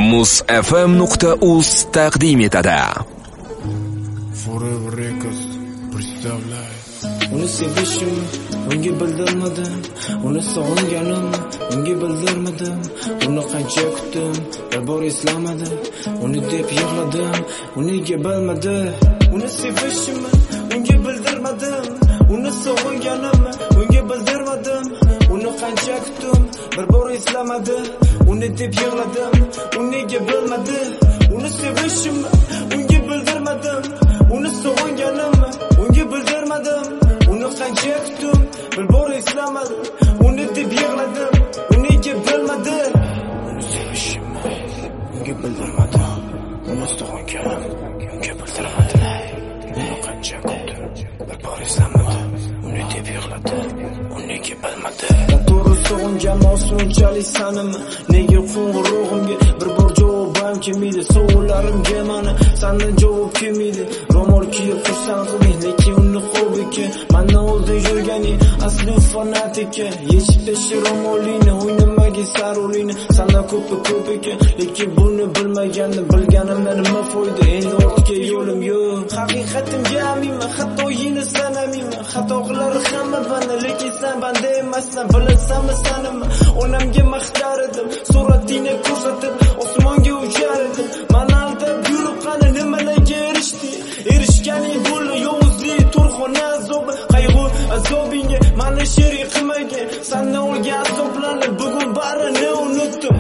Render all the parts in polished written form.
MuzFM.uz taqdim etadi. Forever Records представляет. Uni sevishim, unga bildirmadim. Uni sog'inganim, unga bildirmadim. Uni qancha kutdim, bir bor eslamadim. Uni deb yig'ladim, uniga bilmadi. Uni sevishim, unga bildirmadim. Uni sog'inganim, unga bildirmadim. Uni qancha kutdim, bir bor eslamadi. Uni deb yig'ladim, uniga bilmadi. Uni sevishim, unga bildirmadim. Uni sog'inganim, unga bildirmadim. Uni qancha kutdim, bir bor eslamadim. Uni deb yig'ladim, uniga bilmadi. Uni sevishim, unga bildirmadim. Uni sog'inganim, unga bildirmadim. Uni qancha kutdim, bir bor eslamadim. Uni deb yig'ladim, uniga bilmadi. To'g'ri sog'ingan unchalik sanimmi? Nega qo'ng'irog'imga bir bor javobim kelmaydi? Savollarimga mana sendan javob kelmaydi. Ro'mol kiyib xursand qilmay, lekin uni qo'lbeki mendan oldin yurgani asli fanatik. Yechib tashlay ro'molingni, o'ynamaga sarolingni. Sendan ko'p ekan, lekin buni bilmagandim. Bilganimdan nima foyda? Endi ortga yo'lim yo'q. Haqiqatimga aminman, hatto yeni sanamayman. Xato qilar hamma banda, lekin sen banda emassan. Bilasanmi sanimni? Onamga maqtar edim, suratingni ko'rsatib osmonga uchar edim. Meni aldab yurib qani nimalarga erishdi? Erishganing bo'ldi yovuzlik, to'rxona azobi, qayg'u azobingga meni sherik qilmagan. Sendan olgan azoblarni bugun barini unutdim.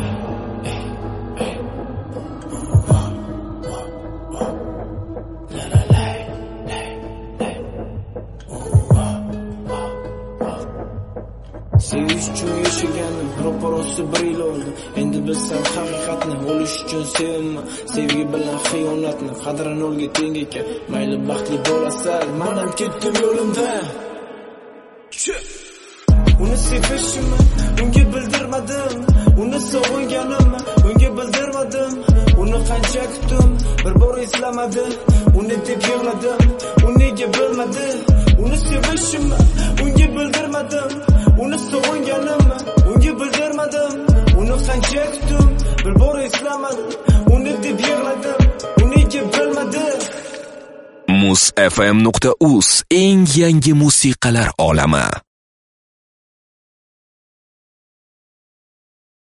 Sevish uchun yashaganim, ro'parasi bir yil oldi. Endi bilsam haqiqatni, o'lish uchun sevinma. Sevgi bilan xiyonatni, qadrini o'lga teng ekan. Mayli baxtli bo'lasan, men ham ketdim yo'limdan. Uni sevishim, unga bildirmadim. Uni sog'inganim, unga bildirmadim. Uni qancha kutdim, bir bor eslamadi. Uni deb yig'ladim, uniga bilmadi. Uni sevishim, unga bildirmadim. Uni sog'inganim, unga bildirmadim. Uni qancha kutdim, bir bor eslamadim. Uni deb yig'ladim, uniga bilmadi. MuzFM.uz eng yangi musiqalar olami.